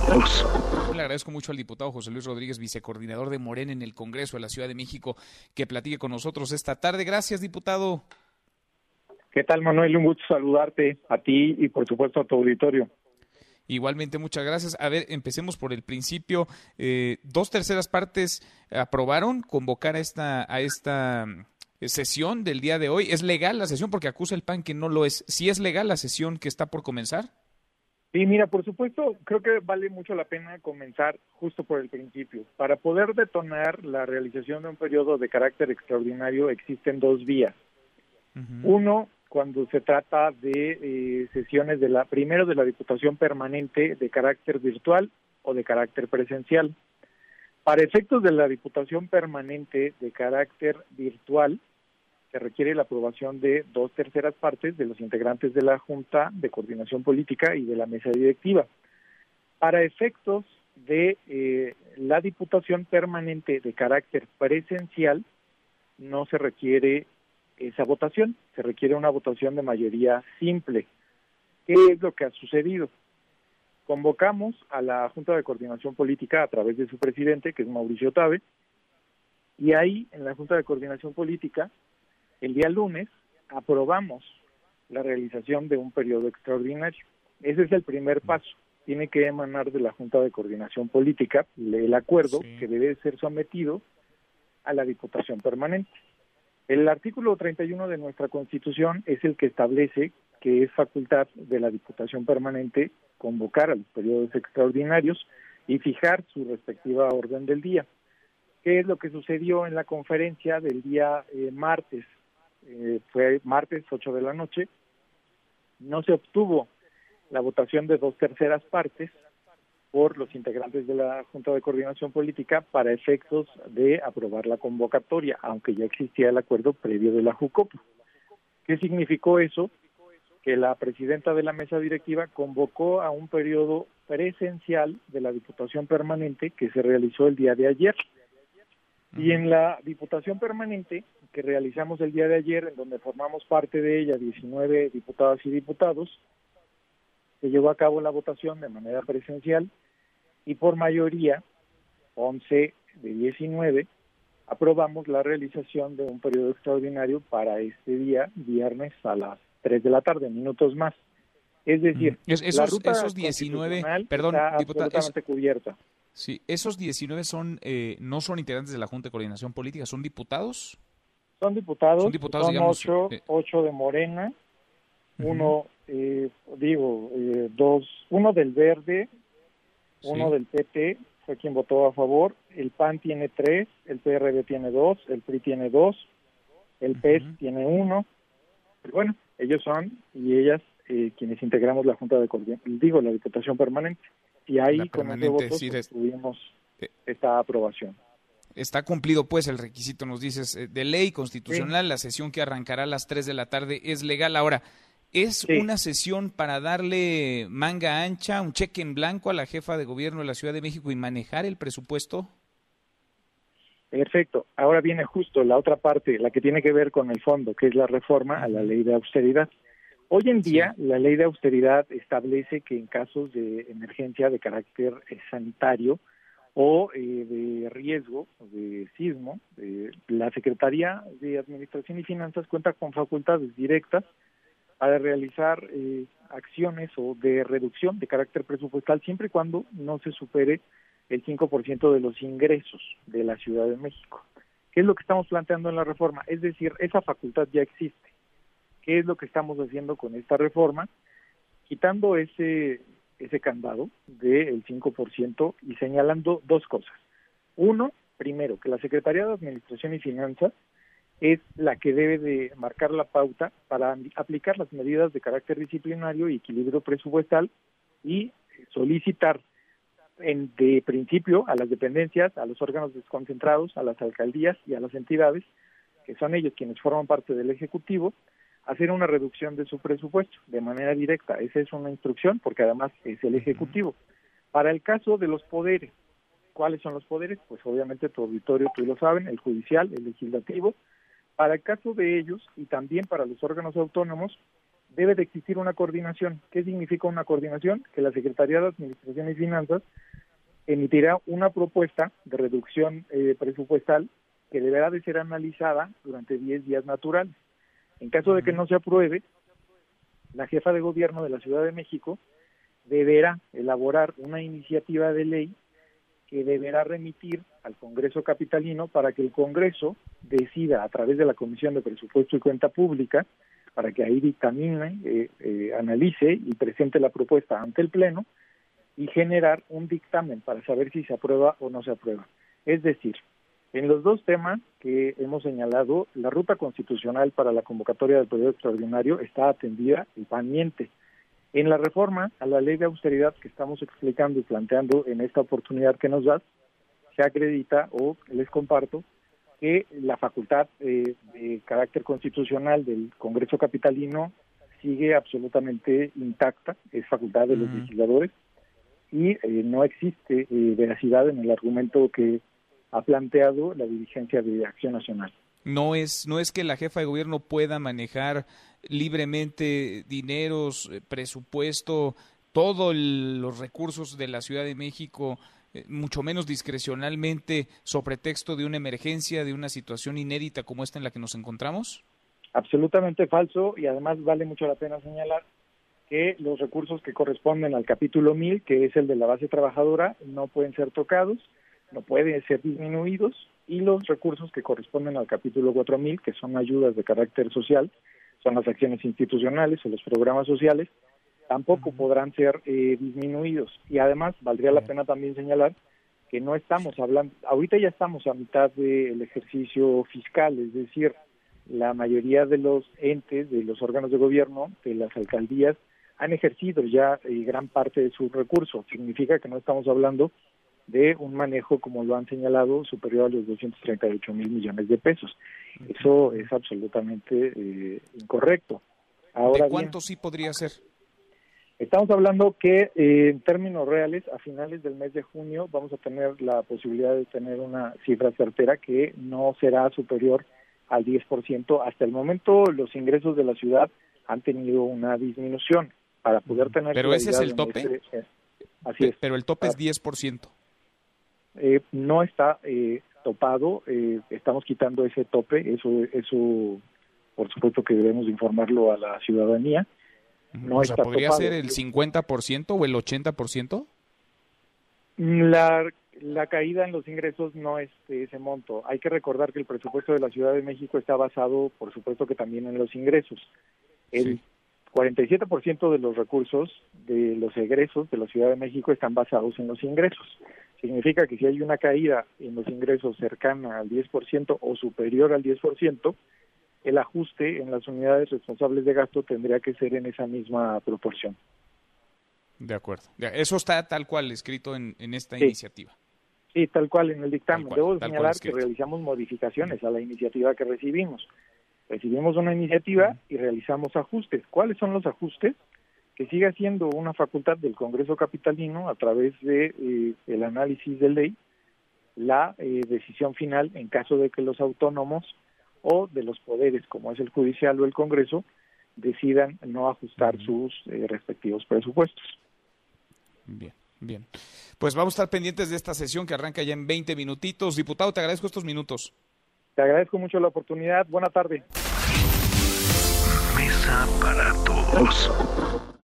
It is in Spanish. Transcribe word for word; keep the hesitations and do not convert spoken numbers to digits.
nosotros. Le agradezco mucho al diputado José Luis Rodríguez, vicecoordinador de Morena en el Congreso de la Ciudad de México, que platique con nosotros esta tarde. Gracias, diputado. ¿Qué tal, Manuel? Un gusto saludarte a ti y, por supuesto, a tu auditorio. Igualmente, muchas gracias. A ver, empecemos por el principio. Eh, dos terceras partes aprobaron convocar a esta, a esta sesión del día de hoy. ¿Es legal la sesión? Porque acusa el P A N que no lo es. ¿Sí es legal la sesión que está por comenzar? Sí, mira, por supuesto, creo que vale mucho la pena comenzar justo por el principio. Para poder detonar la realización de un periodo de carácter extraordinario existen dos vías. Uh-huh. Uno, cuando se trata de eh, sesiones de la, primero de la Diputación Permanente de carácter virtual o de carácter presencial. Para efectos de la Diputación Permanente de carácter virtual, se requiere la aprobación de dos terceras partes de los integrantes de la Junta de Coordinación Política y de la mesa directiva. Para efectos de eh, la Diputación Permanente de carácter presencial, no se requiere esa votación, se requiere una votación de mayoría simple. ¿Qué es lo que ha sucedido? Convocamos a la Junta de Coordinación Política a través de su presidente, que es Mauricio Tabe, y ahí en la Junta de Coordinación Política, el día lunes, aprobamos la realización de un periodo extraordinario. Ese es el primer paso. Tiene que emanar de la Junta de Coordinación Política el acuerdo sí. que debe ser sometido a la Diputación Permanente. El artículo treinta y uno de nuestra Constitución es el que establece que es facultad de la Diputación Permanente convocar a los periodos extraordinarios y fijar su respectiva orden del día. ¿Qué es lo que sucedió en la conferencia del día eh, martes? Eh, fue martes ocho de la noche, no se obtuvo la votación de dos terceras partes por los integrantes de la Junta de Coordinación Política para efectos de aprobar la convocatoria, aunque ya existía el acuerdo previo de la JUCOPO. ¿Qué significó eso? Que la presidenta de la mesa directiva convocó a un periodo presencial de la Diputación Permanente que se realizó el día de ayer. Y en la Diputación Permanente que realizamos el día de ayer, en donde formamos parte de ella diecinueve diputadas y diputados, se llevó a cabo la votación de manera presencial y por mayoría, once de diecinueve, aprobamos la realización de un periodo extraordinario para este día, viernes a las tres de la tarde, minutos más. Es decir, es, esos, la ruta esos diecinueve, perdón, está diputado, absolutamente es, cubierta. Sí, esos diecinueve son eh, no son integrantes de la Junta de Coordinación Política, ¿son diputados? Son diputados, son, diputados, son digamos, ocho, eh, ocho de Morena, uh-huh. uno, eh, digo, eh, dos, uno del Verde, uno sí. del P T, fue quien votó a favor, el P A N tiene tres, el P R D tiene dos, el P R I tiene dos, el P E S uh-huh. tiene uno, pero bueno, ellos son y ellas eh, quienes integramos la Junta de Coordinación, digo, la Diputación Permanente, y ahí con ese voto sí, tuvimos eh, esta aprobación. Está cumplido pues el requisito, nos dices, de ley constitucional, sí. La sesión que arrancará a las tres de la tarde es legal. Ahora, ¿es sí. una sesión para darle manga ancha, un cheque en blanco a la jefa de gobierno de la Ciudad de México y manejar el presupuesto? Perfecto. Ahora viene justo la otra parte, la que tiene que ver con el fondo, que es la reforma a la ley de austeridad. Hoy en día, sí. la ley de austeridad establece que en casos de emergencia de carácter eh, sanitario, o eh, de riesgo, de sismo, eh, la Secretaría de Administración y Finanzas cuenta con facultades directas para realizar eh, acciones o de reducción de carácter presupuestal siempre y cuando no se supere el cinco por ciento de los ingresos de la Ciudad de México. ¿Qué es lo que estamos planteando en la reforma? Es decir, esa facultad ya existe. ¿Qué es lo que estamos haciendo con esta reforma? Quitando ese... ese candado del cinco por ciento y señalando dos cosas. Uno, primero, que la Secretaría de Administración y Finanzas es la que debe de marcar la pauta para aplicar las medidas de carácter disciplinario y equilibrio presupuestal y solicitar en, de principio a las dependencias, a los órganos desconcentrados, a las alcaldías y a las entidades, que son ellos quienes forman parte del Ejecutivo, hacer una reducción de su presupuesto de manera directa. Esa es una instrucción porque además es el Ejecutivo. Para el caso de los poderes, ¿cuáles son los poderes? Pues obviamente tu auditorio, tú lo saben, el judicial, el legislativo. Para el caso de ellos y también para los órganos autónomos, debe de existir una coordinación. ¿Qué significa una coordinación? Que la Secretaría de Administración y Finanzas emitirá una propuesta de reducción eh, presupuestal que deberá de ser analizada durante diez días naturales. En caso de que no se apruebe, la jefa de gobierno de la Ciudad de México deberá elaborar una iniciativa de ley que deberá remitir al Congreso capitalino para que el Congreso decida a través de la Comisión de Presupuesto y Cuenta Pública, para que ahí dictamine, eh, eh, analice y presente la propuesta ante el Pleno y generar un dictamen para saber si se aprueba o no se aprueba. Es decir, en los dos temas que hemos señalado, la ruta constitucional para la convocatoria del periodo extraordinario está atendida y pendiente. En la reforma a la ley de austeridad que estamos explicando y planteando en esta oportunidad que nos das, se acredita o les comparto que la facultad eh, de carácter constitucional del Congreso capitalino sigue absolutamente intacta, es facultad de los Mm. legisladores y eh, no existe eh, veracidad en el argumento que ha planteado la dirigencia de Acción Nacional. No es, no es que la jefa de gobierno pueda manejar libremente dineros, eh, presupuesto, todos los recursos de la Ciudad de México, eh, mucho menos discrecionalmente, sobre pretexto de una emergencia, de una situación inédita como esta en la que nos encontramos. Absolutamente falso, y además vale mucho la pena señalar que los recursos que corresponden al capítulo mil, que es el de la base trabajadora, no pueden ser tocados, no pueden ser disminuidos, y los recursos que corresponden al capítulo cuatro mil, que son ayudas de carácter social, son las acciones institucionales o los programas sociales, tampoco uh-huh. podrán ser eh, disminuidos. Y además valdría uh-huh. la pena también señalar que no estamos hablando, ahorita ya estamos a mitad del ejercicio fiscal, es decir, la mayoría de los entes, de los órganos de gobierno, de las alcaldías, han ejercido ya eh, gran parte de sus recursos. Significa que no estamos hablando de un manejo, como lo han señalado, superior a los doscientos treinta y ocho mil millones de pesos. Eso es absolutamente eh, incorrecto. Ahora ¿De cuánto bien, sí podría ser? Estamos hablando que eh, en términos reales, a finales del mes de junio, vamos a tener la posibilidad de tener una cifra certera que no será superior al diez por ciento. Hasta el momento, los ingresos de la ciudad han tenido una disminución. Para poder tener... ¿Pero ese es el tope? Este, eh, así es. Pero el tope es diez por ciento. Eh, no está eh, topado, eh, estamos quitando ese tope, eso eso por supuesto que debemos informarlo a la ciudadanía. No o sea, está ¿podría topado. ser el cincuenta por ciento o el ochenta por ciento? La, la caída en los ingresos no es de ese monto. Hay que recordar que el presupuesto de la Ciudad de México está basado, por supuesto que también en los ingresos. El sí. cuarenta y siete por ciento de los recursos de los egresos de la Ciudad de México están basados en los ingresos. Significa que si hay una caída en los ingresos cercana al diez por ciento o superior al diez por ciento, el ajuste en las unidades responsables de gasto tendría que ser en esa misma proporción. De acuerdo. Eso está tal cual escrito en, en esta sí. iniciativa. Sí, tal cual en el dictamen. Cual, Debo señalar que realizamos modificaciones a la iniciativa que recibimos. Recibimos una iniciativa uh-huh. y realizamos ajustes. ¿Cuáles son los ajustes? Que siga siendo una facultad del Congreso capitalino a través de eh, el análisis de ley, la eh, decisión final en caso de que los autónomos o de los poderes, como es el judicial o el Congreso, decidan no ajustar uh-huh. sus eh, respectivos presupuestos. Bien, bien. Pues vamos a estar pendientes de esta sesión que arranca ya en veinte minutitos. Diputado, te agradezco estos minutos. Te agradezco mucho la oportunidad. Buena tarde. Mesa para todos.